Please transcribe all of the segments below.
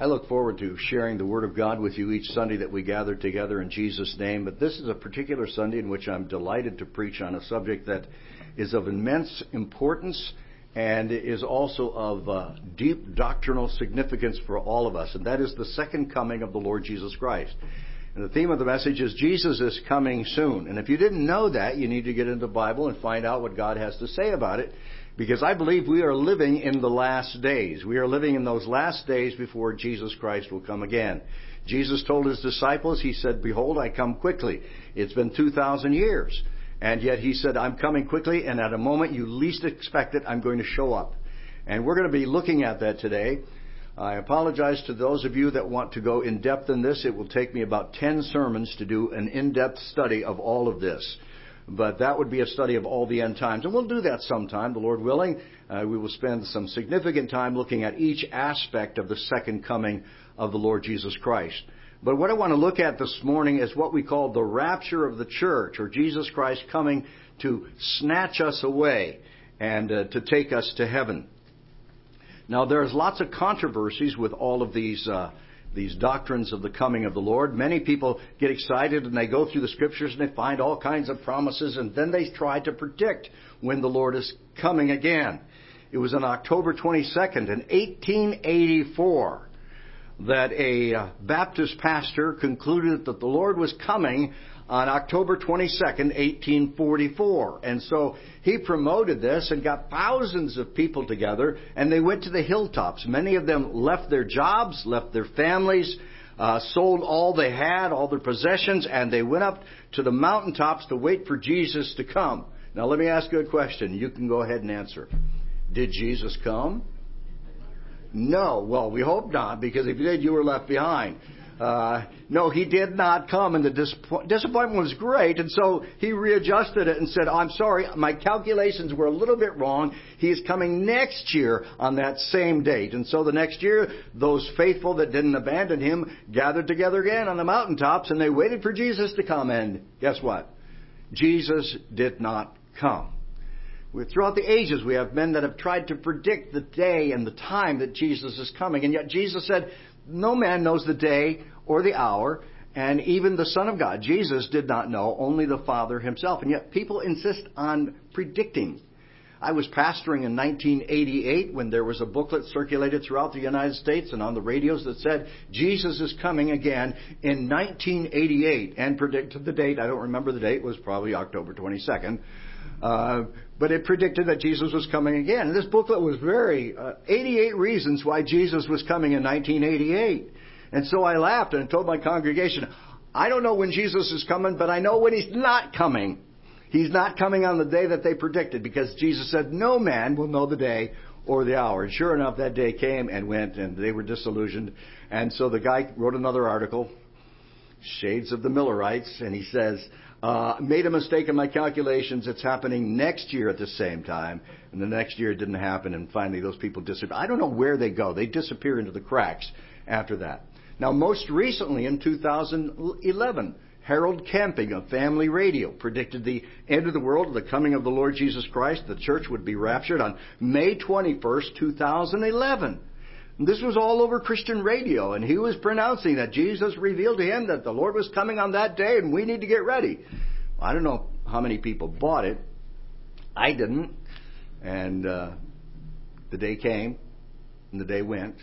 I look forward to sharing the Word of God with you each Sunday that we gather together in Jesus' name. But this is a particular Sunday in which I'm delighted to preach on a subject that is of immense importance and is also of deep doctrinal significance for all of us. And that is the second coming of the Lord Jesus Christ. And the theme of the message is Jesus is coming soon. And if you didn't know that, you need to get into the Bible and find out what God has to say about it. Because I believe we are living in the last days. We are living in those last days before Jesus Christ will come again. Jesus told His disciples, He said, "Behold, I come quickly." It's been 2,000 years. And yet He said, "I'm coming quickly, and at a moment you least expect it, I'm going to show up." And we're going to be looking at that today. I apologize to those of you that want to go in depth in this. It will take me about 10 sermons to do an in-depth study of all of this. But that would be a study of all the end times. And we'll do that sometime, the Lord willing. We will spend some significant time looking at each aspect of the second coming of the Lord Jesus Christ. But what I want to look at this morning is what we call the rapture of the church, or Jesus Christ coming to snatch us away and to take us to heaven. Now, there's lots of controversies with all of these doctrines of the coming of the Lord. Many people get excited and they go through the Scriptures and they find all kinds of promises, and then they try to predict when the Lord is coming again. It was on October 22nd in 1884 that a Baptist pastor concluded that the Lord was coming on October 22nd, 1844. And so he promoted this and got thousands of people together, and they went to the hilltops. Many of them left their jobs, left their families, sold all they had, all their possessions, and they went up to the mountaintops to wait for Jesus to come. Now let me ask you a question. You can go ahead and answer. Did Jesus come? No. Well, we hope not, because if he did, you were left behind. No, He did not come, and the disappointment was great, and so He readjusted it and said, "I'm sorry, my calculations were a little bit wrong. He is coming next year on that same date." And so the next year, those faithful that didn't abandon Him gathered together again on the mountaintops, and they waited for Jesus to come, and guess what? Jesus did not come. Throughout the ages, we have men that have tried to predict the day and the time that Jesus is coming, and yet Jesus said, "No man knows the day or the hour," and even the Son of God, Jesus, did not know, only the Father Himself. And yet people insist on predicting. I was pastoring in 1988 when there was a booklet circulated throughout the United States and on the radios that said, "Jesus is coming again in 1988," and predicted the date. I don't remember the date. It was probably October 22nd. But it predicted that Jesus was coming again. And this booklet was 88 reasons why Jesus was coming in 1988. And so I laughed and told my congregation, I don't know when Jesus is coming, but I know when He's not coming. He's not coming on the day that they predicted, because Jesus said no man will know the day or the hour. And sure enough, that day came and went, and they were disillusioned. And so the guy wrote another article, Shades of the Millerites, and he says, made a mistake in my calculations. It's happening next year at the same time. And the next year it didn't happen. And finally those people disappeared. I don't know where they go. They disappear into the cracks after that. Now, most recently in 2011, Harold Camping of Family Radio predicted the end of the world, the coming of the Lord Jesus Christ. The church would be raptured on May 21st, 2011. And this was all over Christian radio, and he was pronouncing that Jesus revealed to him that the Lord was coming on that day, and we need to get ready. I don't know how many people bought it. I didn't. And the day came, and the day went.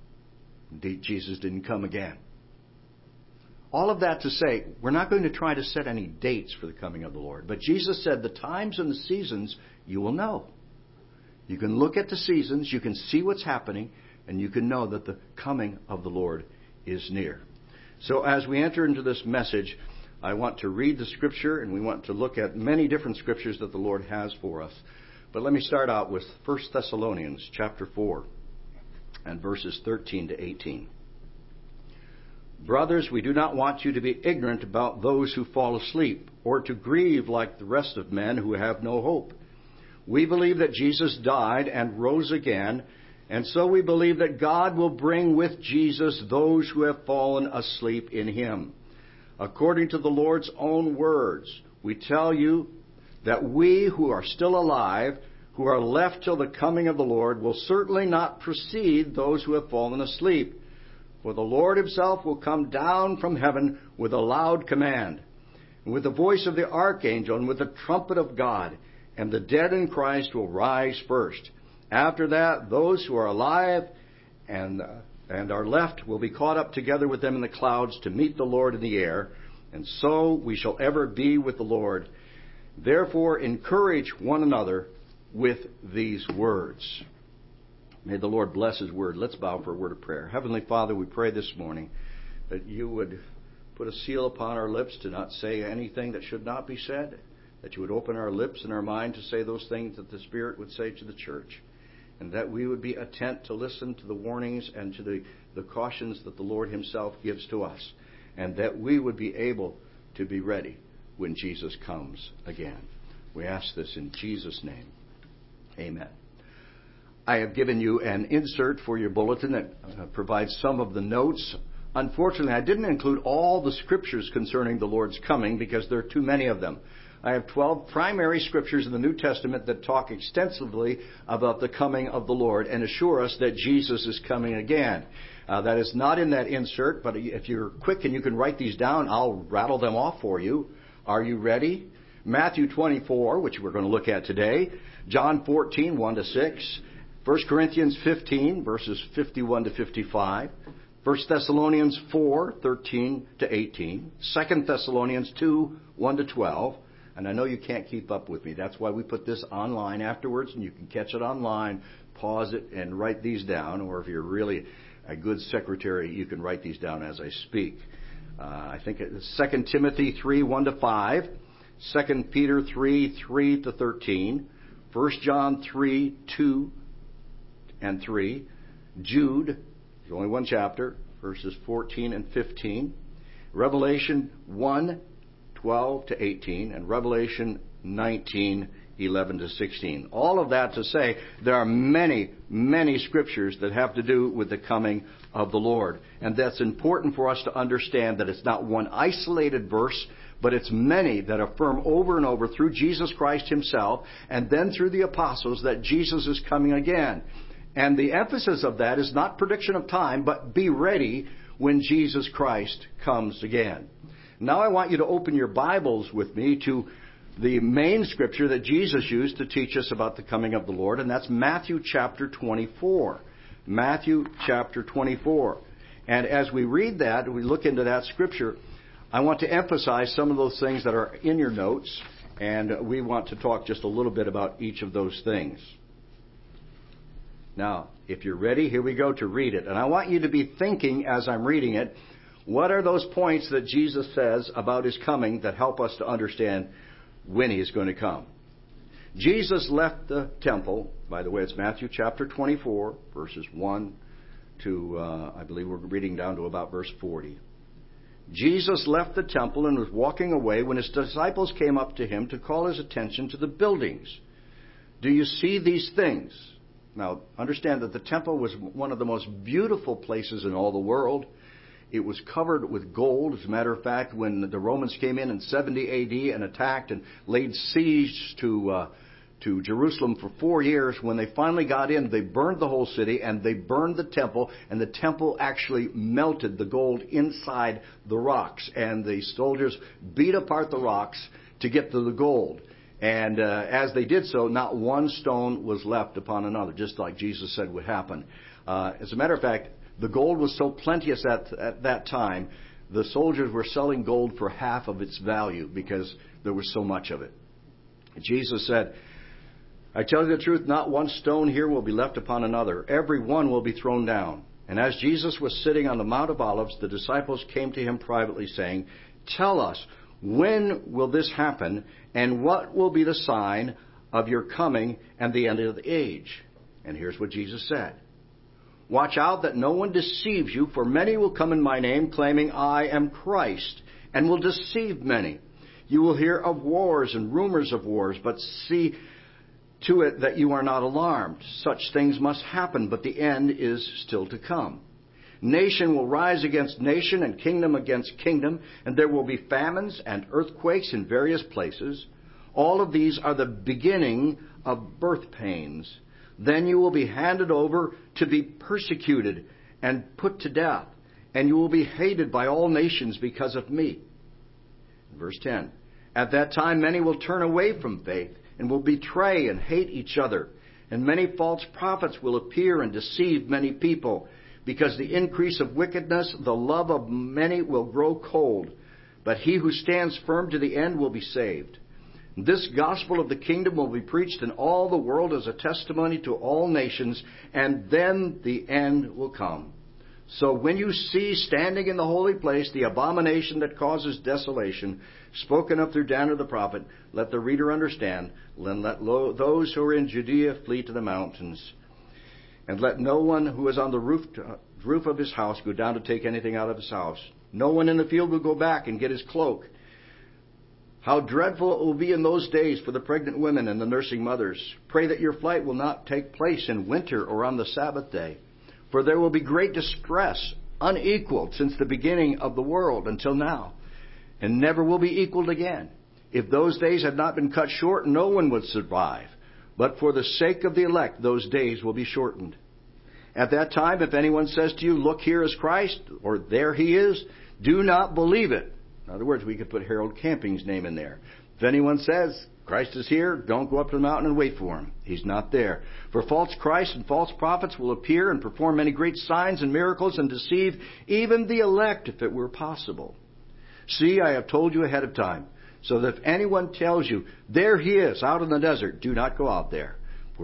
Jesus didn't come again. All of that to say, we're not going to try to set any dates for the coming of the Lord. But Jesus said the times and the seasons you will know. You can look at the seasons, you can see what's happening, and you can know that the coming of the Lord is near. So as we enter into this message, I want to read the Scripture, and we want to look at many different Scriptures that the Lord has for us. But let me start out with 1 Thessalonians chapter 4 and verses 13 to 18. Brothers, we do not want you to be ignorant about those who fall asleep, or to grieve like the rest of men who have no hope. We believe that Jesus died and rose again, and so we believe that God will bring with Jesus those who have fallen asleep in Him. According to the Lord's own words, we tell you that we who are still alive, who are left till the coming of the Lord, will certainly not precede those who have fallen asleep. For the Lord himself will come down from heaven with a loud command, and with the voice of the archangel, and with the trumpet of God, and the dead in Christ will rise first. After that, those who are alive and are left will be caught up together with them in the clouds to meet the Lord in the air, and so we shall ever be with the Lord. Therefore, encourage one another with these words. May the Lord bless his word. Let's bow for a word of prayer. Heavenly Father, we pray this morning that you would put a seal upon our lips to not say anything that should not be said, that you would open our lips and our mind to say those things that the Spirit would say to the church, and that we would be attent to listen to the warnings and to the cautions that the Lord himself gives to us, and that we would be able to be ready when Jesus comes again. We ask this in Jesus' name. Amen. I have given you an insert for your bulletin that provides some of the notes. Unfortunately, I didn't include all the scriptures concerning the Lord's coming because there are too many of them. I have 12 primary scriptures in the New Testament that talk extensively about the coming of the Lord and assure us that Jesus is coming again. That is not in that insert, but if you're quick and you can write these down, I'll rattle them off for you. Are you ready? Matthew 24, which we're going to look at today. John 14, 1-6. 1 Corinthians 15, verses 51 to 55. 1 Thessalonians 4, 13 to 18. 2 Thessalonians 2, 1 to 12. And I know you can't keep up with me. That's why we put this online afterwards, and you can catch it online, pause it, and write these down. Or if you're really a good secretary, you can write these down as I speak. I think it's 2 Timothy 3, 1 to 5. 2 Peter 3, 3 to 13. 1 John 3, 2 and 3. Jude, there's only one chapter, verses 14 and 15. Revelation 1, 12 to 18. And Revelation 19, 11 to 16. All of that to say there are many, many scriptures that have to do with the coming of the Lord. And that's important for us to understand that it's not one isolated verse, but it's many that affirm over and over through Jesus Christ himself and then through the apostles that Jesus is coming again. And the emphasis of that is not prediction of time, but be ready when Jesus Christ comes again. Now I want you to open your Bibles with me to the main scripture that Jesus used to teach us about the coming of the Lord, and that's Matthew chapter 24. Matthew chapter 24. And as we read that, we look into that scripture, I want to emphasize some of those things that are in your notes, and we want to talk just a little bit about each of those things. Now, if you're ready, here we go to read it. And I want you to be thinking as I'm reading it, what are those points that Jesus says about his coming that help us to understand when he is going to come? Jesus left the temple. By the way, it's Matthew chapter 24, verses 1 to, I believe we're reading down to about verse 40. Jesus left the temple and was walking away when his disciples came up to him to call his attention to the buildings. Do you see these things? Now, understand that the temple was one of the most beautiful places in all the world. It was covered with gold. As a matter of fact, when the Romans came in 70 A.D. and attacked and laid siege to Jerusalem for 4 years, when they finally got in, they burned the whole city and they burned the temple, and the temple actually melted the gold inside the rocks. And the soldiers beat apart the rocks to get to the gold. And as they did so, not one stone was left upon another, just like Jesus said would happen. As a matter of fact, the gold was so plenteous at that time, the soldiers were selling gold for half of its value because there was so much of it. Jesus said, I tell you the truth, not one stone here will be left upon another. Every one will be thrown down. And as Jesus was sitting on the Mount of Olives, the disciples came to him privately, saying, Tell us, when will this happen, and what will be the sign of your coming and the end of the age? And here's what Jesus said. Watch out that no one deceives you, for many will come in my name, claiming I am Christ, and will deceive many. You will hear of wars and rumors of wars, but see to it that you are not alarmed. Such things must happen, but the end is still to come. Nation will rise against nation and kingdom against kingdom, and there will be famines and earthquakes in various places. All of these are the beginning of birth pains. Then you will be handed over to be persecuted and put to death, and you will be hated by all nations because of me. Verse 10, at that time many will turn away from faith and will betray and hate each other. And many false prophets will appear and deceive many people. Because the increase of wickedness, the love of many will grow cold. But he who stands firm to the end will be saved. This gospel of the kingdom will be preached in all the world as a testimony to all nations, and then the end will come. So when you see standing in the holy place the abomination that causes desolation, spoken of through Daniel the prophet, let the reader understand, and let those who are in Judea flee to the mountains. And let no one who is on the roof of his house go down to take anything out of his house. No one in the field will go back and get his cloak. How dreadful it will be in those days for the pregnant women and the nursing mothers. Pray that your flight will not take place in winter or on the Sabbath day. For there will be great distress, unequaled since the beginning of the world until now, and never will be equaled again. If those days had not been cut short, no one would survive. But for the sake of the elect, those days will be shortened. At that time, if anyone says to you, look, here is Christ, or there he is, do not believe it. In other words, we could put Harold Camping's name in there. If anyone says, Christ is here, don't go up to the mountain and wait for him. He's not there. For false Christs and false prophets will appear and perform many great signs and miracles and deceive even the elect if it were possible. See, I have told you ahead of time, so that if anyone tells you, there he is out in the desert, do not go out there.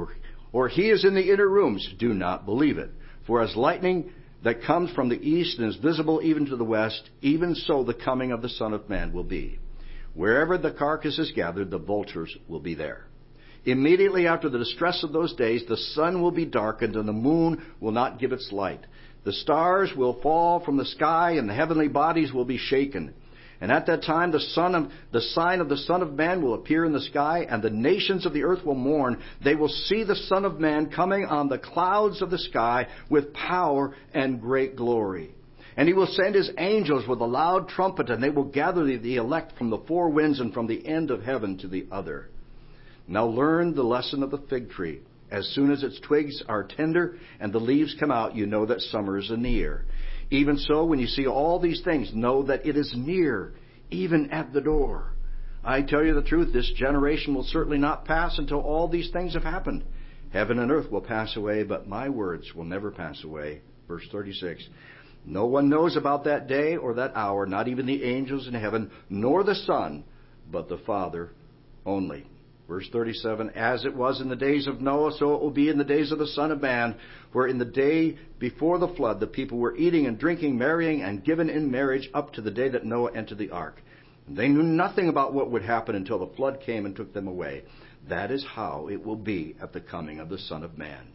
Or he is in the inner rooms, do not believe it. For as lightning that comes from the east and is visible even to the west, even so the coming of the Son of Man will be. Wherever the carcass is gathered, the vultures will be there. Immediately after the distress of those days, the sun will be darkened and the moon will not give its light. The stars will fall from the sky and the heavenly bodies will be shaken. And at that time the sign of the Son of Man will appear in the sky, and the nations of the earth will mourn. They will see the Son of Man coming on the clouds of the sky with power and great glory. And he will send his angels with a loud trumpet, and they will gather the elect from the four winds and from the end of heaven to the other. Now learn the lesson of the fig tree. As soon as its twigs are tender and the leaves come out, you know that summer is near. Even so, when you see all these things, know that it is near, even at the door. I tell you the truth, this generation will certainly not pass until all these things have happened. Heaven and earth will pass away, but my words will never pass away. Verse 36. No one knows about that day or that hour, not even the angels in heaven, nor the Son, but the Father only. Verse 37, as it was in the days of Noah, so it will be in the days of the Son of Man, where in the day before the flood the people were eating and drinking, marrying, and given in marriage up to the day that Noah entered the ark. They knew nothing about what would happen until the flood came and took them away. That is how it will be at the coming of the Son of Man.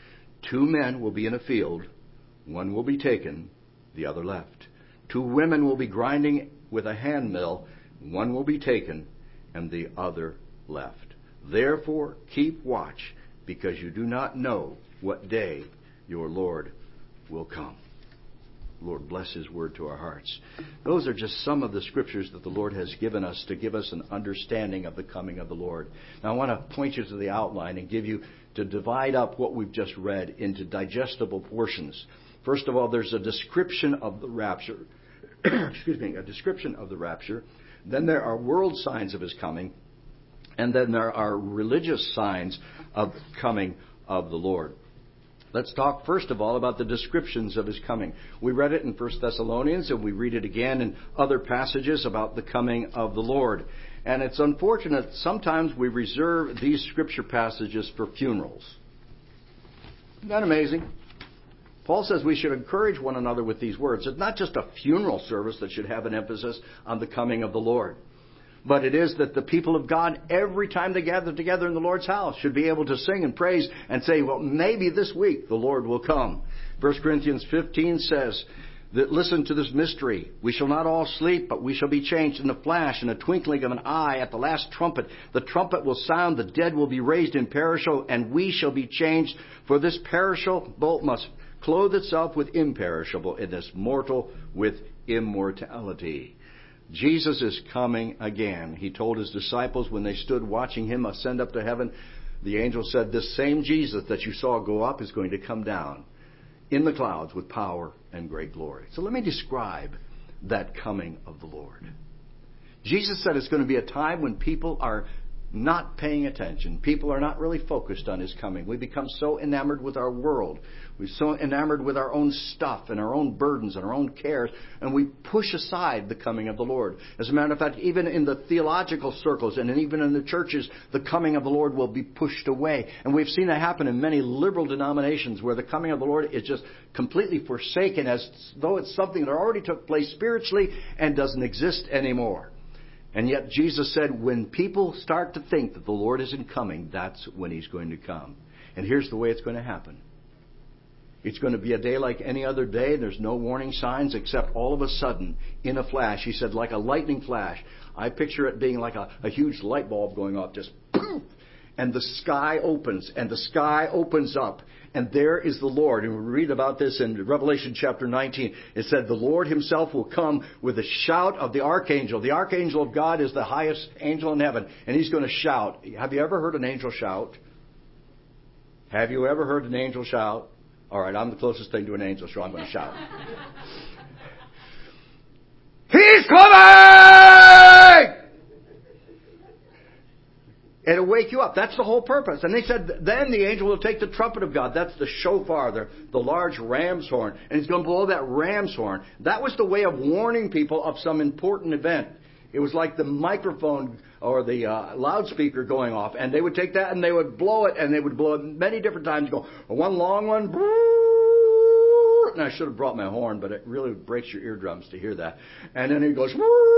2 men will be in a field, one will be taken, the other left. 2 women will be grinding with a hand mill, one will be taken, and the other left. Therefore, keep watch, because you do not know what day your Lord will come. Lord, bless His word to our hearts. Those are just some of the scriptures that the Lord has given us to give us an understanding of the coming of the Lord. Now, I want to point you to the outline and to divide up what we've just read into digestible portions. First of all, there's a description of the rapture. A description of the rapture. Then there are world signs of His coming. And then there are religious signs of the coming of the Lord. Let's talk first of all about the descriptions of His coming. We read it in 1 Thessalonians, and we read it again in other passages about the coming of the Lord. And it's unfortunate sometimes we reserve these scripture passages for funerals. Isn't that amazing? Paul says we should encourage one another with these words. It's not just a funeral service that should have an emphasis on the coming of the Lord. But it is that the people of God, every time they gather together in the Lord's house, should be able to sing and praise and say, well, maybe this week the Lord will come. 1 Corinthians 15 says, that listen to this mystery. We shall not all sleep, but we shall be changed in a flash, in a twinkling of an eye, at the last trumpet. The trumpet will sound, the dead will be raised imperishable, and we shall be changed. For this perishable must clothe itself with imperishable, and this mortal with immortality. Jesus is coming again. He told His disciples when they stood watching Him ascend up to heaven, the angel said, this same Jesus that you saw go up is going to come down in the clouds with power and great glory. So let me describe that coming of the Lord. Jesus said it's going to be a time when people are not paying attention. People are not really focused on His coming. We become so enamored with our world. We're so enamored with our own stuff and our own burdens and our own cares, and we push aside the coming of the Lord. As a matter of fact, even in the theological circles and even in the churches, the coming of the Lord will be pushed away. And we've seen that happen in many liberal denominations where the coming of the Lord is just completely forsaken as though it's something that already took place spiritually and doesn't exist anymore. And yet Jesus said when people start to think that the Lord isn't coming, that's when He's going to come. And here's the way it's going to happen. It's going to be a day like any other day. There's no warning signs except all of a sudden, in a flash. He said like a lightning flash. I picture it being like a huge light bulb going off, just poof! And the sky opens, and the sky opens up. And there is the Lord. And we read about this in Revelation chapter 19. It said the Lord Himself will come with a shout of the archangel. The archangel of God is the highest angel in heaven. And He's going to shout. Have you ever heard an angel shout? Have you ever heard an angel shout? All right, I'm the closest thing to an angel, so I'm going to shout. He's coming! It'll wake you up. That's the whole purpose. And they said, then the angel will take the trumpet of God. That's the shofar, the large ram's horn. And he's going to blow that ram's horn. That was the way of warning people of some important event. It was like the microphone or the loudspeaker going off. And they would take that and they would blow it. And they would blow it many different times. Go, one long one. And I should have brought my horn, but it really breaks your eardrums to hear that. And then he goes,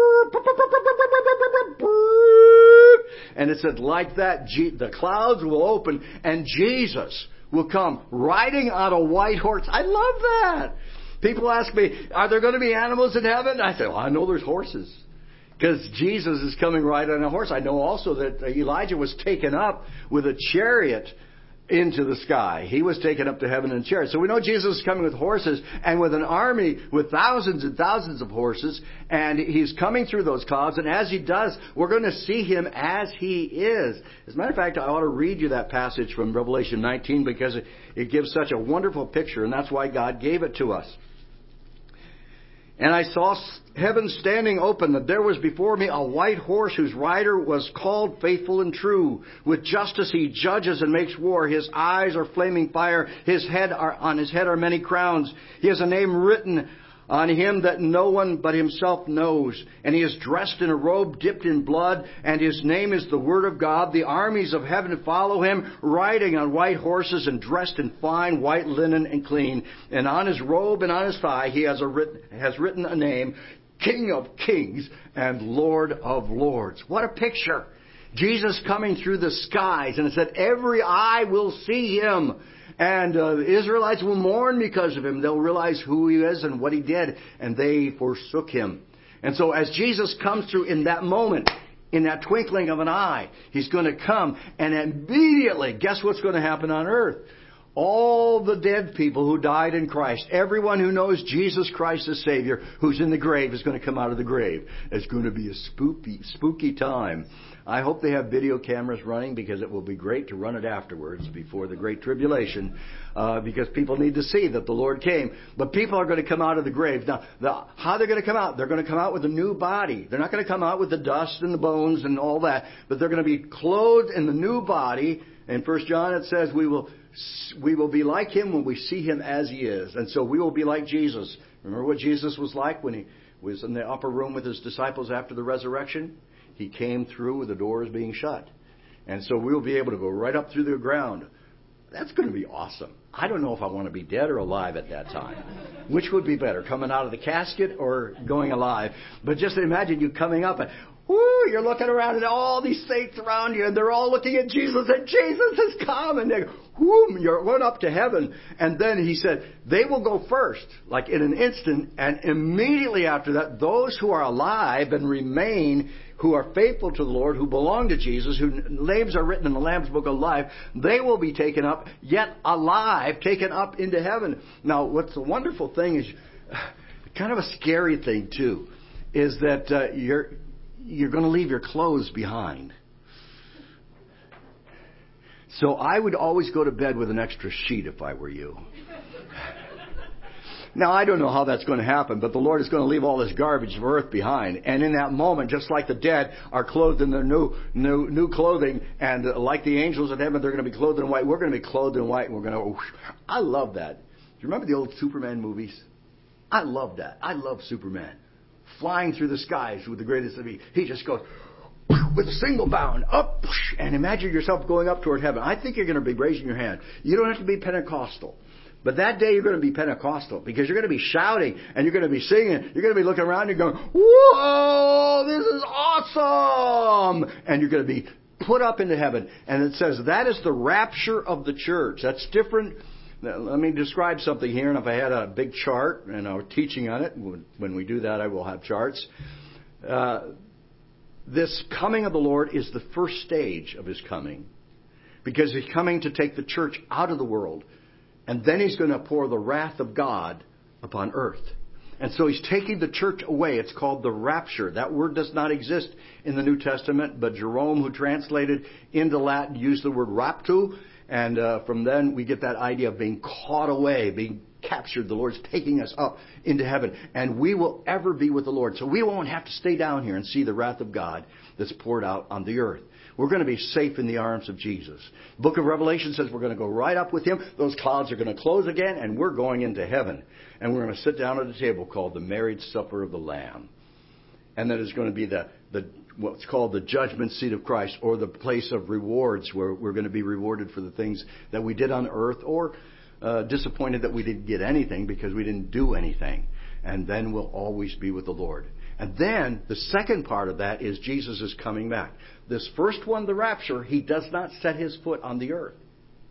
and it said, like that, the clouds will open and Jesus will come riding on a white horse. I love that. People ask me, are there going to be animals in heaven? I say, well, I know there's horses. Because Jesus is coming riding on a horse. I know also that Elijah was taken up with a chariot into the sky. He was taken up to heaven in a chariot. So we know Jesus is coming with horses and with an army with thousands and thousands of horses. And He's coming through those clouds. And as He does, we're going to see Him as He is. As a matter of fact, I ought to read you that passage from Revelation 19 because it gives such a wonderful picture. And that's why God gave it to us. And I saw heaven standing open, that there was before me a white horse whose rider was called Faithful and True. With justice He judges and makes war. His eyes are flaming fire. On his head are many crowns. He has a name written on Him that no one but Himself knows. And He is dressed in a robe dipped in blood, and His name is the Word of God. The armies of heaven follow Him, riding on white horses and dressed in fine white linen and clean. And on His robe and on His thigh He has written a name, King of Kings and Lord of Lords. What a picture! Jesus coming through the skies, and it said, every eye will see Him. And the Israelites will mourn because of Him. They'll realize who He is and what He did. And they forsook Him. And so as Jesus comes through in that moment, in that twinkling of an eye, He's going to come. And immediately, guess what's going to happen on earth? All the dead people who died in Christ, everyone who knows Jesus Christ as Savior, who's in the grave, is going to come out of the grave. It's going to be a spooky time. I hope they have video cameras running because it will be great to run it afterwards before the Great Tribulation because people need to see that the Lord came. But people are going to come out of the grave. Now, how they're going to come out? They're going to come out with a new body. They're not going to come out with the dust and the bones and all that, but they're going to be clothed in the new body. In 1 John it says we will be like Him when we see Him as He is. And so we will be like Jesus. Remember what Jesus was like when He was in the upper room with His disciples after the resurrection? He came through with the doors being shut. And so we'll be able to go right up through the ground. That's going to be awesome. I don't know if I want to be dead or alive at that time. Which would be better, coming out of the casket or going alive? But just imagine you coming up and, you're looking around and all these saints around you and they're all looking at Jesus and Jesus has come and they go, you're going up to heaven. And then He said, they will go first, like in an instant, and immediately after that, those who are alive and remain, who are faithful to the Lord, who belong to Jesus, whose names are written in the Lamb's Book of Life, they will be taken up, yet alive, taken up into heaven. Now, what's the wonderful thing is, kind of a scary thing too, is that you're going to leave your clothes behind. So I would always go to bed with an extra sheet if I were you. Now, I don't know how that's going to happen, but the Lord is going to leave all this garbage of earth behind. And in that moment, just like the dead are clothed in their new clothing, and like the angels in heaven, they're going to be clothed in white. We're going to be clothed in white, and we're going to... I love that. Do you remember the old Superman movies? I love that. I love Superman. Flying through the skies with the greatest of ease. He just goes with a single bound up, and imagine yourself going up toward heaven. I think you're going to be raising your hand. You don't have to be Pentecostal. But that day you're going to be Pentecostal because you're going to be shouting and you're going to be singing. You're going to be looking around and you're going, whoa, this is awesome. And you're going to be put up into heaven. And it says that is the rapture of the church. That's different. Let me describe something here. And if I had a big chart and I were teaching on it, when we do that I will have charts. This coming of the Lord is the first stage of His coming. Because He's coming to take the church out of the world. And then He's going to pour the wrath of God upon earth. And so He's taking the church away. It's called the rapture. That word does not exist in the New Testament, but Jerome, who translated into Latin, used the word raptu. And from then we get that idea of being caught away, being captured. The Lord's taking us up into heaven. And we will ever be with the Lord. So we won't have to stay down here and see the wrath of God that's poured out on the earth. We're going to be safe in the arms of Jesus. The book of Revelation says we're going to go right up with Him. Those clouds are going to close again, and we're going into heaven. And we're going to sit down at a table called the marriage supper of the Lamb. And that is going to be what's called the judgment seat of Christ, or the place of rewards, where we're going to be rewarded for the things that we did on earth, or disappointed that we didn't get anything because we didn't do anything. And then we'll always be with the Lord. And then the second part of that is Jesus is coming back. This first one, the rapture, He does not set His foot on the earth.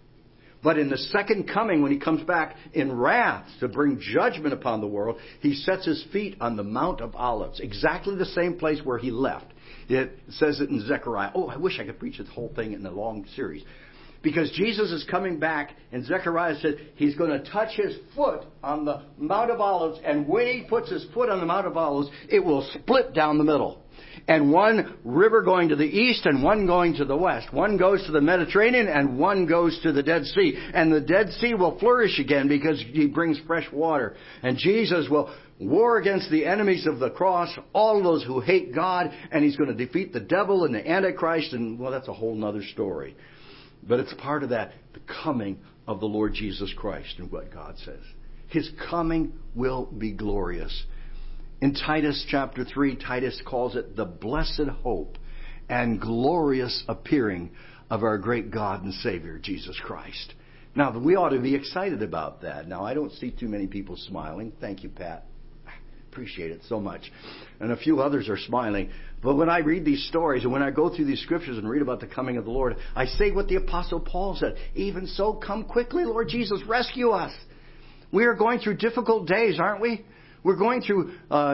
But in the second coming, when He comes back in wrath to bring judgment upon the world, He sets His feet on the Mount of Olives, exactly the same place where He left. It says it in Zechariah. Oh, I wish I could preach this whole thing in a long series. Because Jesus is coming back, and Zechariah said He's going to touch His foot on the Mount of Olives, and when He puts His foot on the Mount of Olives, it will split down the middle. And one river going to the east and one going to the west. One goes to the Mediterranean and one goes to the Dead Sea. And the Dead Sea will flourish again because He brings fresh water. And Jesus will war against the enemies of the cross, all those who hate God, and He's going to defeat the devil and the Antichrist. And, well, that's a whole other story. But it's part of that, the coming of the Lord Jesus Christ, and what God says. His coming will be glorious. In Titus chapter 3, Titus calls it the blessed hope and glorious appearing of our great God and Savior, Jesus Christ. Now, we ought to be excited about that. Now, I don't see too many people smiling. Thank you, Pat. Appreciate it so much. And a few others are smiling. But when I read these stories and when I go through these scriptures and read about the coming of the Lord, I say what the Apostle Paul said. Even so, come quickly, Lord Jesus, rescue us. We are going through difficult days, aren't we? We're going through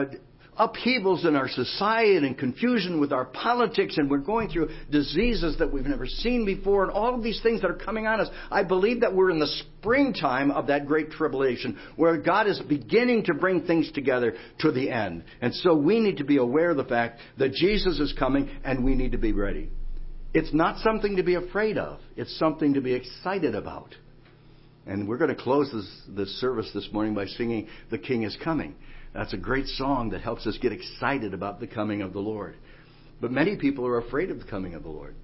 upheavals in our society and confusion with our politics, and we're going through diseases that we've never seen before, and all of these things that are coming on us. I believe that we're in the springtime of that great tribulation, where God is beginning to bring things together to the end. And so we need to be aware of the fact that Jesus is coming, and we need to be ready. It's not something to be afraid of. It's something to be excited about. And we're going to close this service this morning by singing "The King is Coming." That's a great song that helps us get excited about the coming of the Lord. But many people are afraid of the coming of the Lord.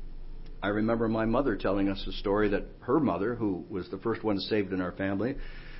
I remember my mother telling us a story that her mother, who was the first one saved in our family,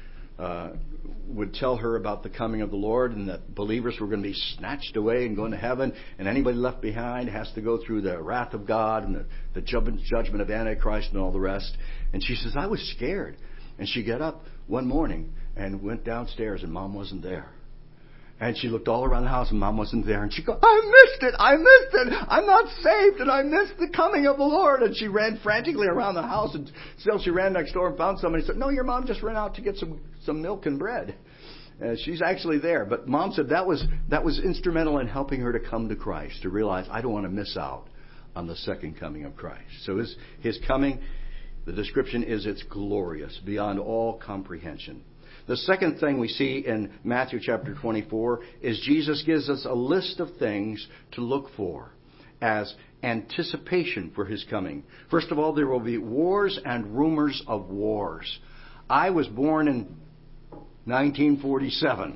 would tell her about the coming of the Lord, and that believers were going to be snatched away and going to heaven, and anybody left behind has to go through the wrath of God and the judgment of Antichrist and all the rest. And she says, I was scared. And she got up one morning and went downstairs, and Mom wasn't there. And she looked all around the house, and Mom wasn't there. And she goes, I missed it. I'm not saved, and I missed the coming of the Lord. And she ran frantically around the house until she ran next door and found somebody and said, no, your mom just ran out to get some milk and bread. She's actually there. But Mom said that was instrumental in helping her to come to Christ, to realize I don't want to miss out on the second coming of Christ. So his coming, the description is it's glorious beyond all comprehension. The second thing we see in Matthew chapter 24 is Jesus gives us a list of things to look for as anticipation for His coming. First of all, there will be wars and rumors of wars. I was born in 1947.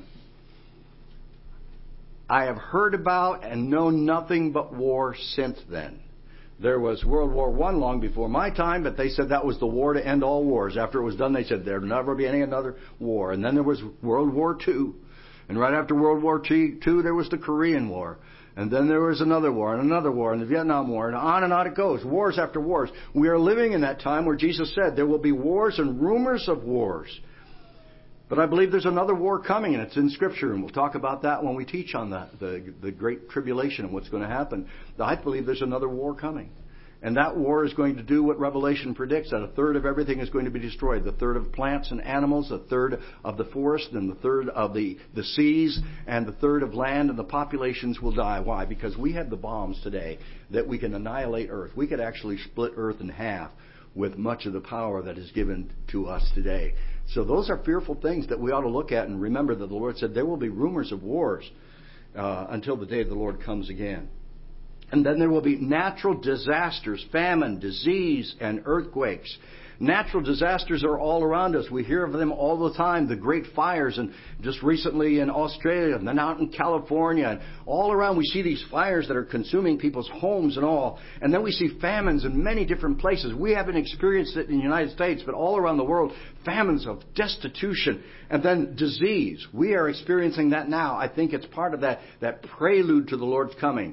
I have heard about and known nothing but war since then. There was World War I long before my time, but they said that was the war to end all wars. After it was done, they said there'd never be any another war. And then there was World War II. And right after World War II, there was the Korean War. And then there was another war, and the Vietnam War, and on it goes. Wars after wars. We are living in that time where Jesus said there will be wars and rumors of wars. But I believe there's another war coming, and it's in Scripture, and we'll talk about that when we teach on the Great Tribulation and what's going to happen. I believe there's another war coming. And that war is going to do what Revelation predicts, that a third of everything is going to be destroyed. The third of plants and animals, a third of the forest, and the third of the seas, and the third of land, and the populations will die. Why? Because we have the bombs today that we can annihilate Earth. We could actually split Earth in half with much of the power that is given to us today. So those are fearful things that we ought to look at and remember that the Lord said there will be rumors of wars until the day the Lord comes again. And then there will be natural disasters, famine, disease, and earthquakes. Natural disasters are all around us. We hear of them all the time. The great fires, and just recently in Australia, and then out in California, and all around we see these fires that are consuming people's homes and all. And then we see famines in many different places. We haven't experienced it in the United States, but all around the world, famines of destitution. And then disease. We are experiencing that now. I think it's part of that prelude to the Lord's coming.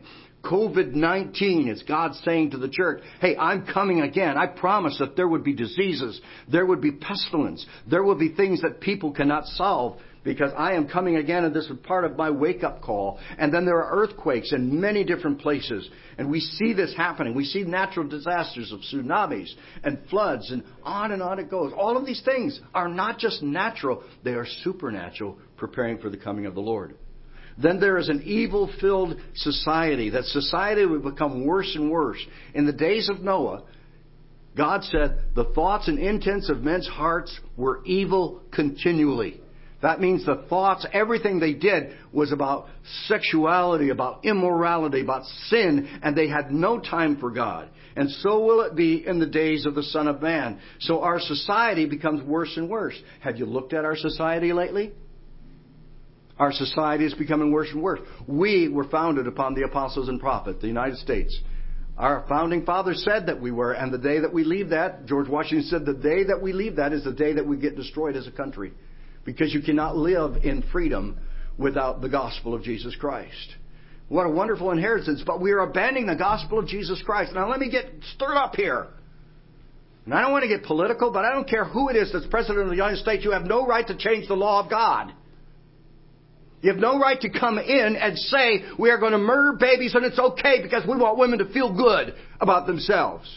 COVID-19 is God saying to the church, hey, I'm coming again. I promise that there would be diseases. There would be pestilence. There will be things that people cannot solve because I am coming again, and this is part of my wake-up call. And then there are earthquakes in many different places. And we see this happening. We see natural disasters of tsunamis and floods, and on it goes. All of these things are not just natural. They are supernatural, preparing for the coming of the Lord. Then there is an evil-filled society. That society would become worse and worse. In the days of Noah, God said the thoughts and intents of men's hearts were evil continually. That means the thoughts, everything they did was about sexuality, about immorality, about sin, and they had no time for God. And so will it be in the days of the Son of Man. So our society becomes worse and worse. Have you looked at our society lately? Our society is becoming worse and worse. We were founded upon the apostles and prophets, the United States. Our founding fathers said that we were, and the day that we leave that, George Washington said the day that we leave that is the day that we get destroyed as a country. Because you cannot live in freedom without the gospel of Jesus Christ. What a wonderful inheritance, but we are abandoning the gospel of Jesus Christ. Now let me get stirred up here. And I don't want to get political, but I don't care who it is that's president of the United States. You have no right to change the law of God. You have no right to come in and say, we are going to murder babies and it's okay because we want women to feel good about themselves.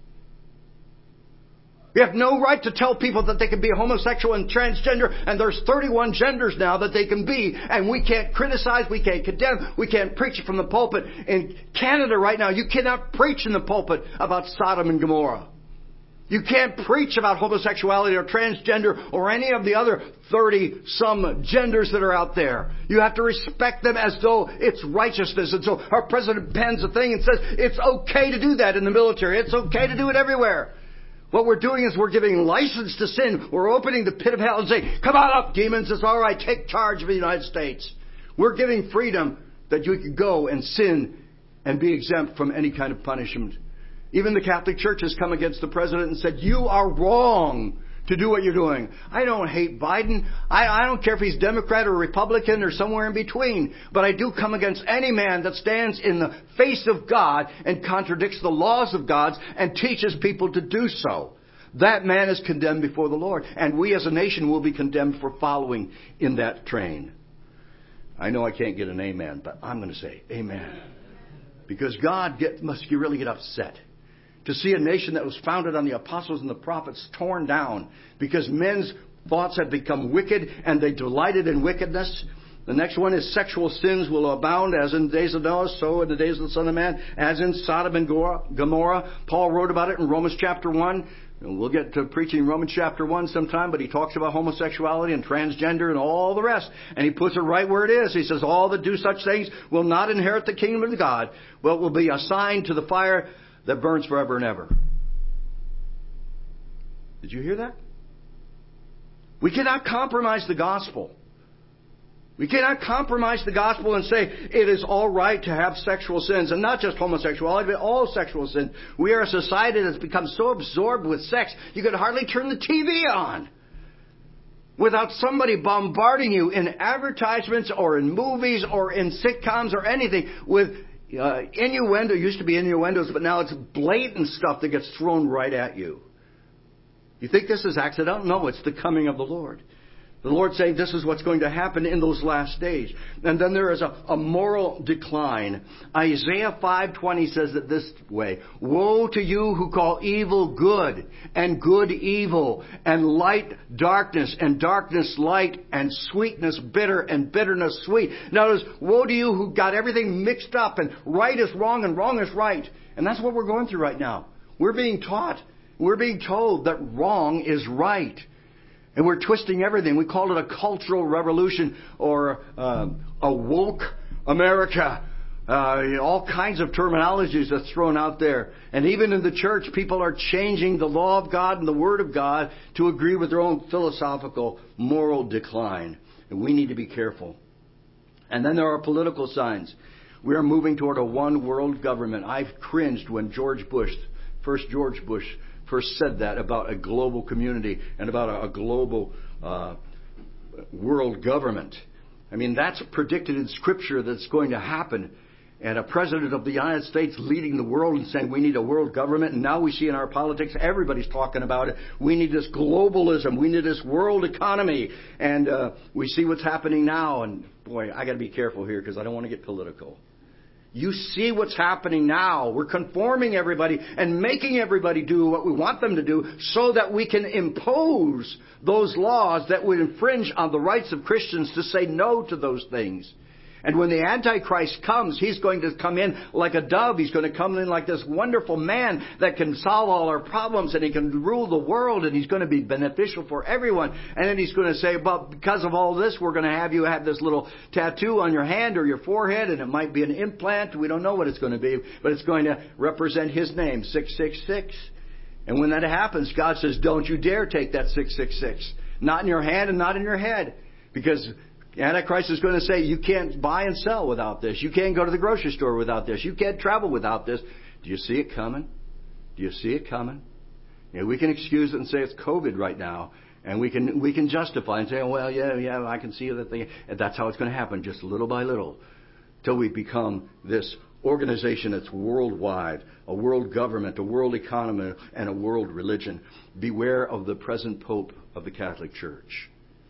You have no right to tell people that they can be homosexual and transgender, and there's 31 genders now that they can be, and we can't criticize, we can't condemn, we can't preach it from the pulpit. In Canada right now, you cannot preach in the pulpit about Sodom and Gomorrah. You can't preach about homosexuality or transgender or any of the other 30-some genders that are out there. You have to respect them as though it's righteousness. And so our president pens a thing and says it's okay to do that in the military. It's okay to do it everywhere. What we're doing is we're giving license to sin. We're opening the pit of hell and saying, come on up, demons. It's all right. Take charge of the United States. We're giving freedom that you can go and sin and be exempt from any kind of punishment. Even the Catholic Church has come against the president and said, you are wrong to do what you're doing. I don't hate Biden. I don't care if he's Democrat or Republican or somewhere in between. But I do come against any man that stands in the face of God and contradicts the laws of God and teaches people to do so. That man is condemned before the Lord. And we as a nation will be condemned for following in that train. I know I can't get an amen, but I'm going to say amen. Because God must really get upset to see a nation that was founded on the apostles and the prophets torn down because men's thoughts have become wicked and they delighted in wickedness. The next one is sexual sins will abound as in the days of Noah, so in the days of the Son of Man, as in Sodom and Gomorrah. Paul wrote about it in Romans chapter 1. And we'll get to preaching Romans chapter 1 sometime, but he talks about homosexuality and transgender and all the rest. And he puts it right where it is. He says, all that do such things will not inherit the kingdom of God, but will be assigned to the fire that burns forever and ever. Did you hear that? We cannot compromise the gospel. We cannot compromise the gospel and say it is all right to have sexual sins, and not just homosexuality, but all sexual sin. We are a society that's become so absorbed with sex, you could hardly turn the TV on without somebody bombarding you in advertisements or in movies or in sitcoms or anything with innuendo. Used to be innuendos, but now it's blatant stuff that gets thrown right at you. You think this is accidental? No, it's the coming of the Lord. The Lord saying this is what's going to happen in those last days. And then there is a moral decline. Isaiah 5:20 says it this way: Woe to you who call evil good, and good evil, and light darkness, and darkness light, and sweetness bitter, and bitterness sweet. Notice, woe to you who got everything mixed up, and right is wrong, and wrong is right. And that's what we're going through right now. We're being taught, we're being told that wrong is right. And we're twisting everything. We call it a cultural revolution or a woke America. All kinds of terminologies that's thrown out there. And even in the church, people are changing the law of God and the Word of God to agree with their own philosophical moral decline. And we need to be careful. And then there are political signs. We are moving toward a one world government. I've cringed when George Bush first said that about a global community and about a global world government. I mean, that's predicted in Scripture that's going to happen. And a president of the United States leading the world and saying we need a world government. And now we see in our politics, everybody's talking about it. We need this globalism. We need this world economy. And we see what's happening now. And boy, I got to be careful here because I don't want to get political. You see what's happening now. We're conforming everybody and making everybody do what we want them to do so that we can impose those laws that would infringe on the rights of Christians to say no to those things. And when the Antichrist comes, he's going to come in like a dove. He's going to come in like this wonderful man that can solve all our problems and he can rule the world and he's going to be beneficial for everyone. And then he's going to say, well, because of all this, we're going to have you have this little tattoo on your hand or your forehead, and it might be an implant. We don't know what it's going to be, but it's going to represent his name, 666. And when that happens, God says, don't you dare take that 666. Not in your hand and not in your head. Because Antichrist is going to say, you can't buy and sell without this. You can't go to the grocery store without this. You can't travel without this. Do you see it coming? Do you see it coming? You know, we can excuse it and say it's COVID right now. And we can justify and say, oh, well, yeah, I can see that thing. And that's how it's going to happen, just little by little, till we become this organization that's worldwide, a world government, a world economy, and a world religion. Beware of the present Pope of the Catholic Church.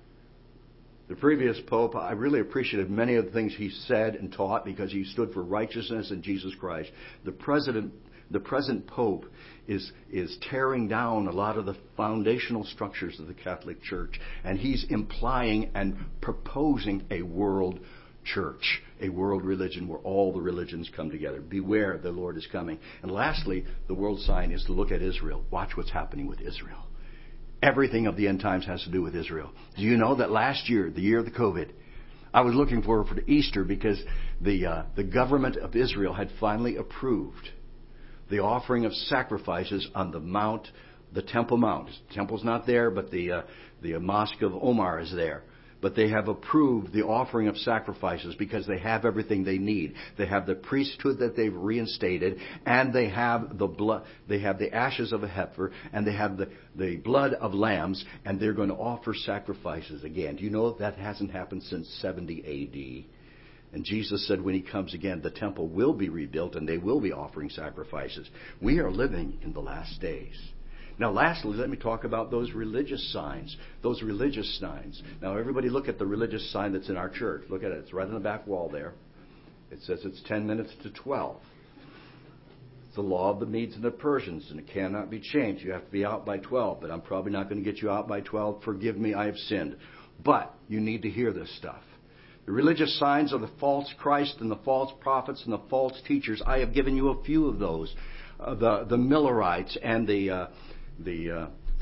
The previous Pope, I really appreciated many of the things he said and taught because he stood for righteousness in Jesus Christ. The present Pope is tearing down a lot of the foundational structures of the Catholic Church. And he's implying and proposing a world church, a world religion where all the religions come together. Beware, the Lord is coming. And lastly, the world sign is to look at Israel. Watch what's happening with Israel. Everything of the end times has to do with Israel. Do you know that last year, the year of the COVID, I was looking forward for Easter because the government of Israel had finally approved the offering of sacrifices on the Mount, the Temple Mount. The temple's not there, but the Mosque of Omar is there. But they have approved the offering of sacrifices because they have everything they need. They have the priesthood that they've reinstated, and they have the blood. They have the ashes of a heifer, and they have the blood of lambs, and they're going to offer sacrifices again. Do you know that hasn't happened since 70 A.D.? And Jesus said when he comes again, the temple will be rebuilt, and they will be offering sacrifices. We are living in the last days. Now, lastly, let me talk about those religious signs. Those religious signs. Now, everybody look at the religious sign that's in our church. Look at it. It's right on the back wall there. It says it's 10 minutes to 12. It's the law of the Medes and the Persians, and it cannot be changed. You have to be out by 12, but I'm probably not going to get you out by 12. Forgive me, I have sinned. But you need to hear this stuff. The religious signs of the false Christ and the false prophets and the false teachers. I have given you a few of those. The Millerites and the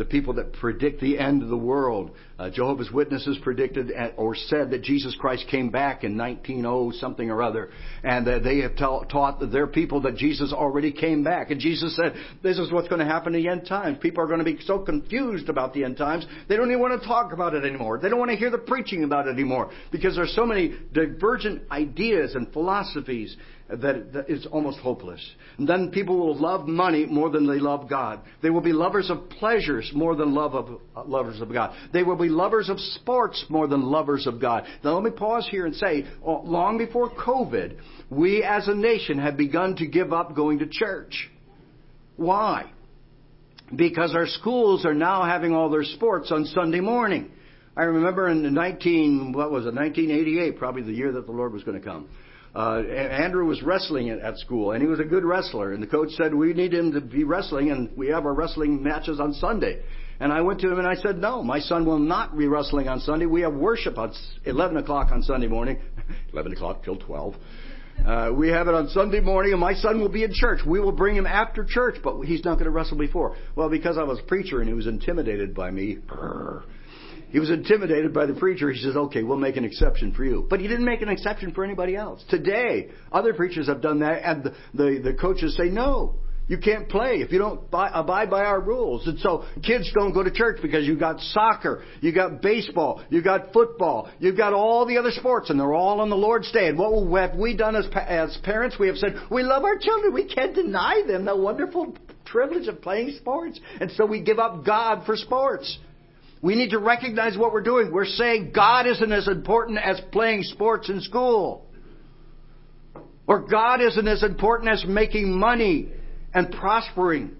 the people that predict the end of the world. Jehovah's Witnesses predicted or said that Jesus Christ came back in 1900 something or other, and they have taught their people that Jesus already came back. And Jesus said, this is what's going to happen in the end times. People are going to be so confused about the end times, they don't even want to talk about it anymore. They don't want to hear the preaching about it anymore, because there's so many divergent ideas and philosophies that it's almost hopeless. And then people will love money more than they love God. They will be lovers of pleasures more than lovers of God. They will be lovers of sports more than lovers of God. Now let me pause here and say, long before COVID, we as a nation had begun to give up going to church. Why? Because our schools are now having all their sports on Sunday morning. I remember in 1988, probably the year that the Lord was going to come. Andrew was wrestling at school, and he was a good wrestler. And the coach said, we need him to be wrestling, and we have our wrestling matches on Sunday. And I went to him and I said, no, my son will not be wrestling on Sunday. We have worship at 11 o'clock on Sunday morning. 11 o'clock till 12. We have it on Sunday morning, and my son will be in church. We will bring him after church, but he's not going to wrestle before. Well, because I was a preacher and he was intimidated by me. He was intimidated by the preacher. He says, okay, we'll make an exception for you. But he didn't make an exception for anybody else. Today, other preachers have done that, and the coaches say, no, you can't play if you don't abide by our rules. And so kids don't go to church because you've got soccer, you've got baseball, you've got football, you've got all the other sports, and they're all on the Lord's Day. And what have we done as parents? We have said, we love our children. We can't deny them the wonderful privilege of playing sports. And so we give up God for sports. We need to recognize what we're doing. We're saying God isn't as important as playing sports in school. Or God isn't as important as making money and prospering.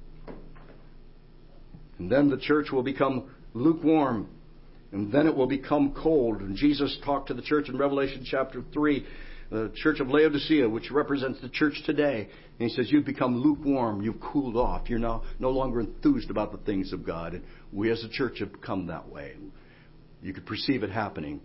And then the church will become lukewarm. And then it will become cold. And Jesus talked to the church in Revelation chapter 3, the church of Laodicea, which represents the church today. And he says, you've become lukewarm. You've cooled off. You're now no longer enthused about the things of God. And we as a church have become that way. You could perceive it happening.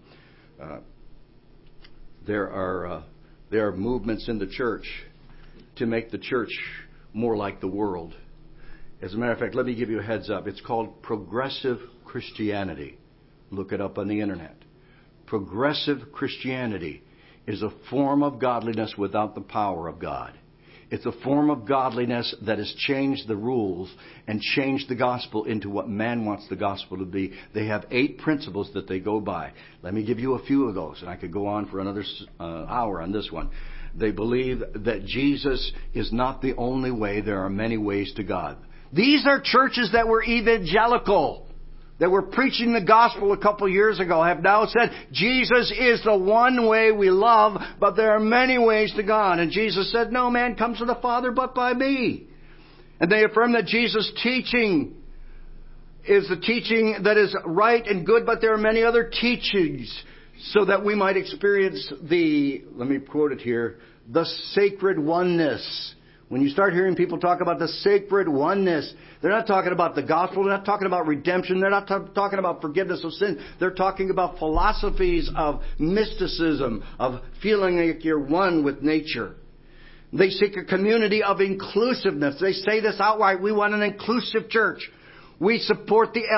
There are movements in the church to make the church more like the world. As a matter of fact, let me give you a heads up. It's called progressive Christianity. Look it up on the internet. Progressive Christianity is a form of godliness without the power of God. It's a form of godliness that has changed the rules and changed the gospel into what man wants the gospel to be. They have 8 principles that they go by. Let me give you a few of those, and I could go on for another hour on this one. They believe that Jesus is not the only way. There are many ways to God. These are churches that were evangelical, that were preaching the gospel a couple years ago, have now said, Jesus is the one way we love, but there are many ways to God. And Jesus said, no man comes to the Father but by me. And they affirm that Jesus' teaching is the teaching that is right and good, but there are many other teachings so that we might experience let me quote it here, the sacred oneness. When you start hearing people talk about the sacred oneness, they're not talking about the gospel. They're not talking about redemption. They're not talking about forgiveness of sin. They're talking about philosophies of mysticism, of feeling like you're one with nature. They seek a community of inclusiveness. They say this outright. We want an inclusive church. We support the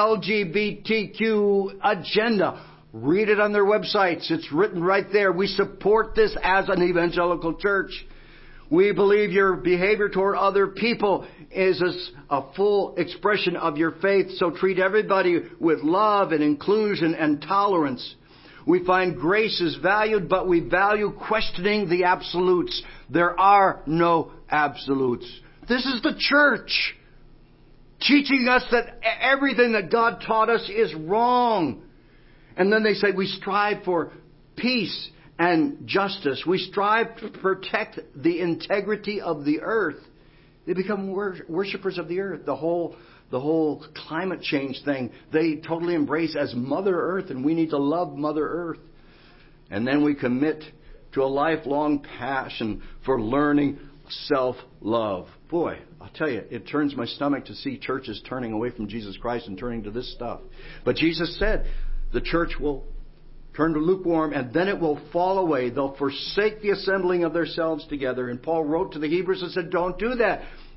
LGBTQ agenda. Read it on their websites. It's written right there. We support this as an evangelical church. We believe your behavior toward other people is a full expression of your faith. So treat everybody with love and inclusion and tolerance. We find grace is valued, but we value questioning the absolutes. There are no absolutes. This is the church teaching us that everything that God taught us is wrong. And then they say we strive for peace and justice. We strive to protect the integrity of the earth. They become worshipers of the earth. The whole climate change thing, they totally embrace as Mother Earth, and we need to love Mother Earth. And then we commit to a lifelong passion for learning self-love. Boy, I'll tell you, it turns my stomach to see churches turning away from Jesus Christ and turning to this stuff. But Jesus said the church will turn to lukewarm, and then it will fall away. They'll forsake the assembling of themselves together. And Paul wrote to the Hebrews and said, don't do that.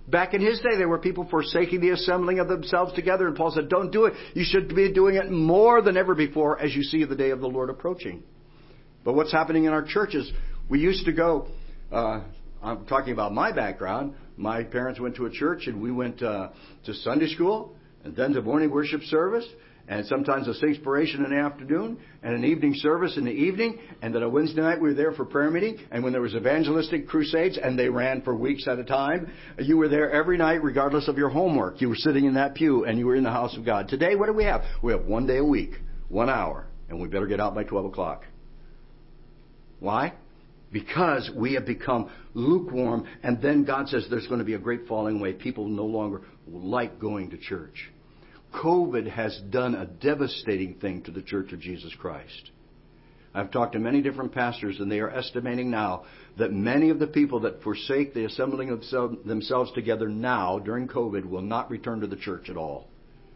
Back in his day, there were people forsaking the assembling of themselves together. And Paul said, don't do it. You should be doing it more than ever before as you see the day of the Lord approaching. But what's happening in our churches? We used to go, I'm talking about my background. My parents went to a church and we went to Sunday school and then to morning worship service. And sometimes a Singspiration in the afternoon, and an evening service in the evening, and then a Wednesday night we were there for prayer meeting, and when there was evangelistic crusades, and they ran for weeks at a time, you were there every night regardless of your homework. You were sitting in that pew, and you were in the house of God. Today, what do we have? We have 1 day a week, 1 hour, and we better get out by 12 o'clock. Why? Because we have become lukewarm, and then God says there's going to be a great falling away. People no longer like going to church. COVID has done a devastating thing to the Church of Jesus Christ. I've talked to many different pastors, and they are estimating now that many of the people that forsake the assembling of themselves together now during COVID will not return to the church at all.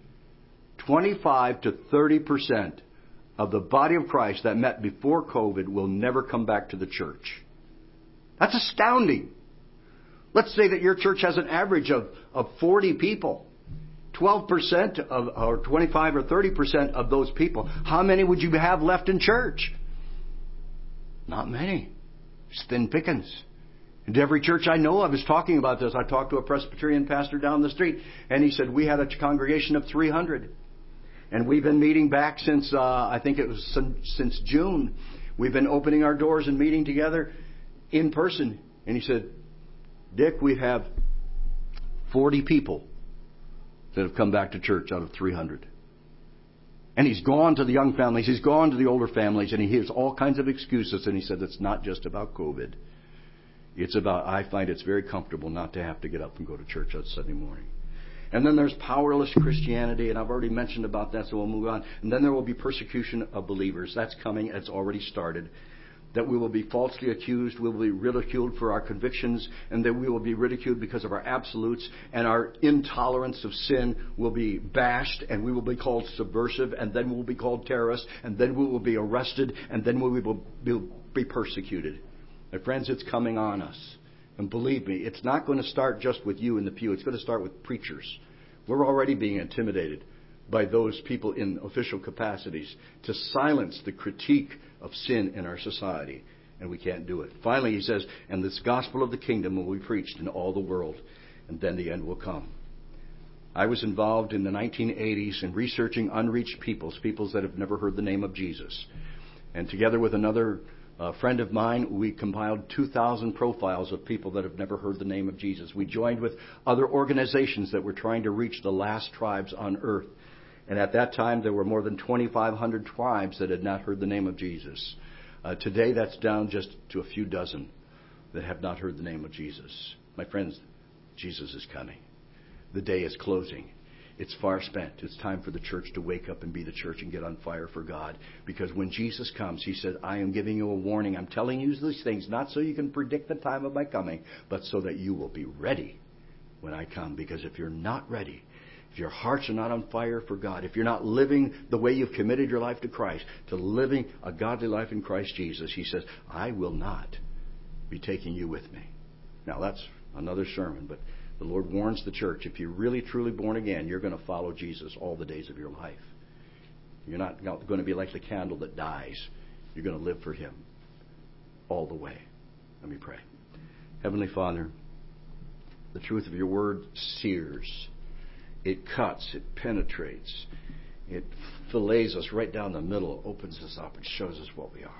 25 to 30% of the body of Christ that met before COVID will never come back to the church. That's astounding. Let's say that your church has an average of 40 people. 12% of, or 25 or 30% of those people, how many would you have left in church? Not many. It's thin pickings. And every church I know of is talking about this. I talked to a Presbyterian pastor down the street, and he said, we had a congregation of 300. And we've been meeting back since, I think it was since June. We've been opening our doors and meeting together in person. And he said, Dick, we have 40 people that have come back to church out of 300. And he's gone to the young families, he's gone to the older families, and he hears all kinds of excuses. And he said, it's not just about COVID. It's about, I find it's very comfortable not to have to get up and go to church on Sunday morning. And then there's powerless Christianity, and I've already mentioned about that, so we'll move on. And then there will be persecution of believers. That's coming. It's already started. That we will be falsely accused, we will be ridiculed for our convictions, and that we will be ridiculed because of our absolutes, and our intolerance of sin will be bashed, and we will be called subversive, and then we will be called terrorists, and then we will be arrested, and then we will be persecuted. My friends, it's coming on us. And believe me, it's not going to start just with you in the pew. It's going to start with preachers. We're already being intimidated by those people in official capacities to silence the critique of sin in our society. And we can't do it. Finally, he says, and this gospel of the kingdom will be preached in all the world, and then the end will come. I was involved in the 1980s in researching unreached peoples that have never heard the name of Jesus. And together with another friend of mine, we compiled 2,000 profiles of people that have never heard the name of Jesus. We joined with other organizations that were trying to reach the last tribes on earth. And at that time, there were more than 2,500 tribes that had not heard the name of Jesus. Today, that's down just to a few dozen that have not heard the name of Jesus. My friends, Jesus is coming. The day is closing. It's far spent. It's time for the church to wake up and be the church and get on fire for God. Because when Jesus comes, He said, I am giving you a warning. I'm telling you these things not so you can predict the time of my coming, but so that you will be ready when I come. Because if you're not ready, if your hearts are not on fire for God, if you're not living the way you've committed your life to Christ, to living a godly life in Christ Jesus, He says, I will not be taking you with me. Now, that's another sermon, but the Lord warns the church, if you're really truly born again, you're going to follow Jesus all the days of your life. You're not going to be like the candle that dies. You're going to live for Him all the way. Let me pray. Heavenly Father, the truth of your word sears. It cuts, it penetrates, it fillets us right down the middle, opens us up and shows us what we are.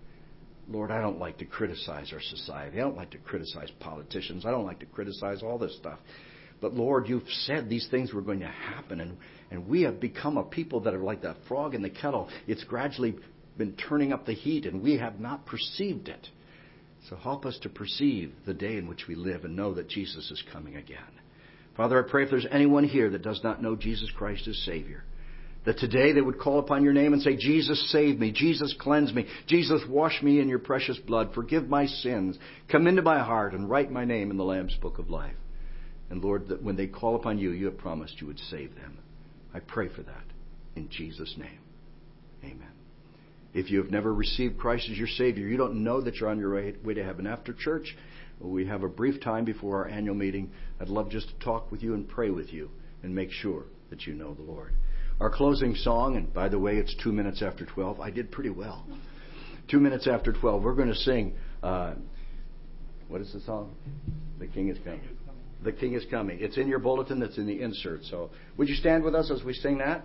Lord, I don't like to criticize our society. I don't like to criticize politicians. I don't like to criticize all this stuff. But Lord, you've said these things were going to happen, and we have become a people that are like that frog in the kettle. It's gradually been turning up the heat, and we have not perceived it. So help us to perceive the day in which we live and know that Jesus is coming again. Father, I pray if there's anyone here that does not know Jesus Christ as Savior, that today they would call upon your name and say, Jesus, save me. Jesus, cleanse me. Jesus, wash me in your precious blood. Forgive my sins. Come into my heart and write my name in the Lamb's book of life. And Lord, that when they call upon you, you have promised you would save them. I pray for that in Jesus' name. Amen. If you have never received Christ as your Savior, you don't know that you're on your way to heaven after church, we have a brief time before our annual meeting. I'd love just to talk with you and pray with you and make sure that you know the Lord. Our closing song, and by the way, it's 2 minutes after 12. I did pretty well. 2 minutes after 12, we're going to sing, what is the song? The King is Coming. The King is Coming. It's in your bulletin. That's in the insert. So would you stand with us as we sing that?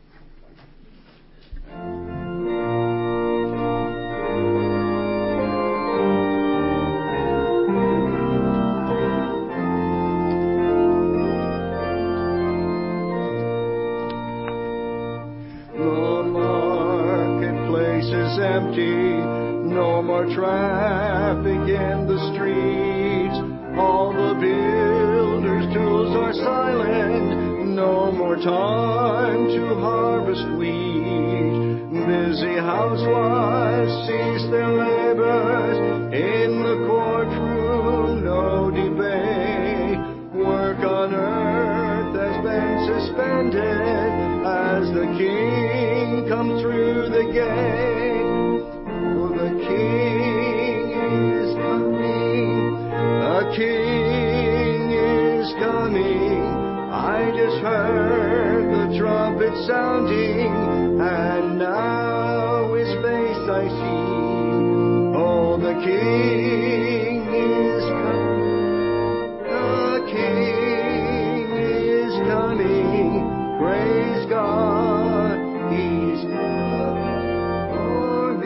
The marketplace is empty. No more traffic in the streets. All the builders' tools are silent. No more time to harvest wheat. Busy housewives cease their labors. In the courtroom, no debate. Work on earth has been suspended as the King comes through the gate. Oh, the King is coming. The King is coming. I just heard the trumpet sounding, and now His face I see. Oh, the King is coming. The King is coming. Praise God. He's coming for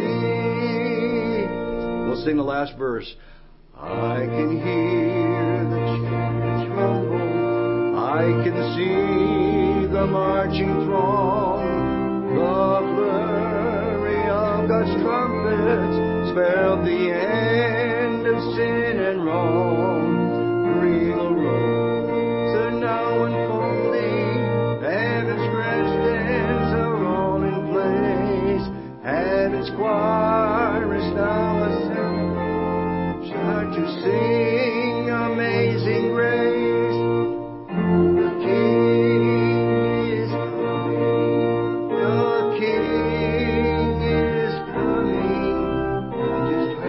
me. We'll sing the last verse. I can hear the chariots rumble. I can see the marching throng. The flurry of God's trumpets spelled the end of sin and wrong. Regal roads are now unfolding. Heaven's grandstands are all in place. Heaven's choir is now assembled. Start to sing Amazing Grace. The King is coming. The King is coming. Just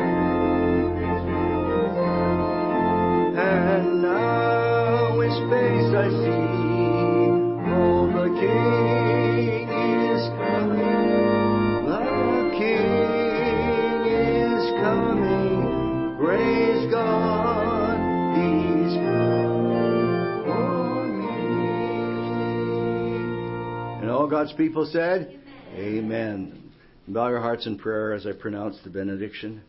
and now His face I see. Oh, the King is coming. The King is coming. Praise God, He's come for me. And all God's people said, Amen. Bow your hearts in prayer as I pronounce the benediction.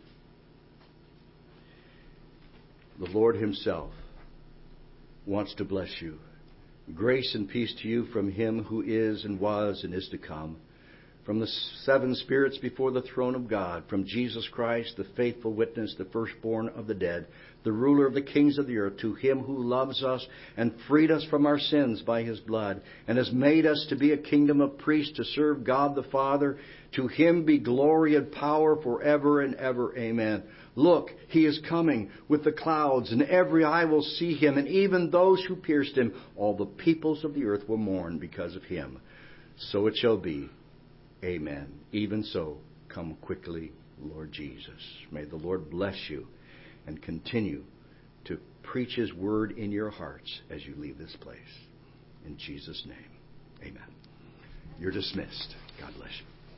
The Lord Himself wants to bless you. Grace and peace to you from Him who is and was and is to come. From the seven spirits before the throne of God, from Jesus Christ, the faithful witness, the firstborn of the dead, the ruler of the kings of the earth, to Him who loves us and freed us from our sins by His blood, and has made us to be a kingdom of priests to serve God the Father. To Him be glory and power forever and ever. Amen. Look, He is coming with the clouds, and every eye will see Him, and even those who pierced Him. All the peoples of the earth will mourn because of Him. So it shall be. Amen. Even so, come quickly, Lord Jesus. May the Lord bless you and continue to preach His word in your hearts as you leave this place. In Jesus' name, amen. You're dismissed. God bless you.